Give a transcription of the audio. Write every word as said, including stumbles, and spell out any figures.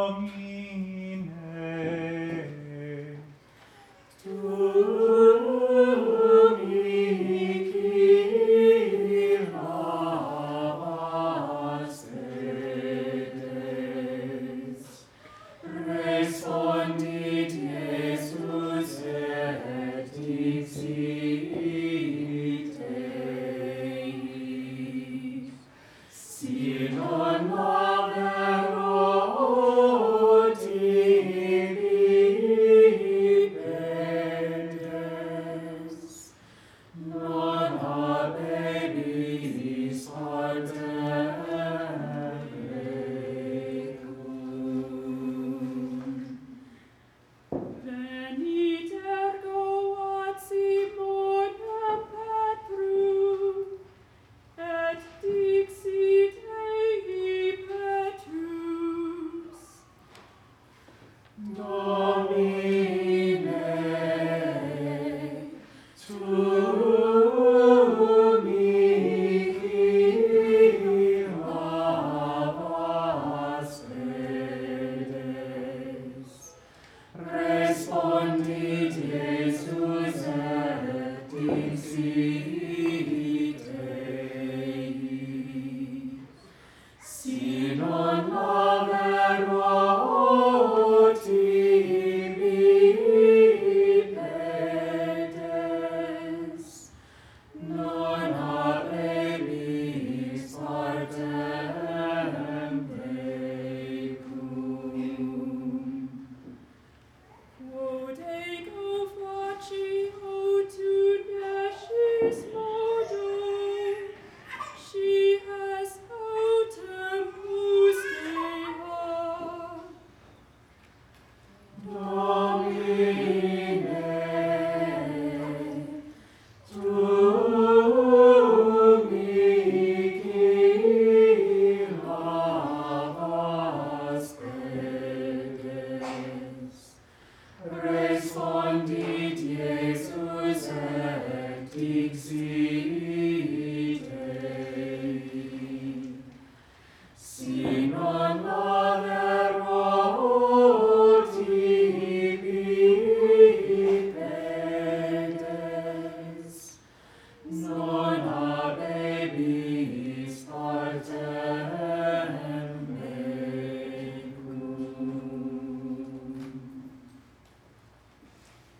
Respondit Jesus et dixit Dei, si non movero tibi pedes, non haberis partem mecum. Venit ergo ad Simonem Petrum, et dixit ei Petrus, Domine, tu mihi havas pedes. Respondit Jesus et dixit Dei, si non movero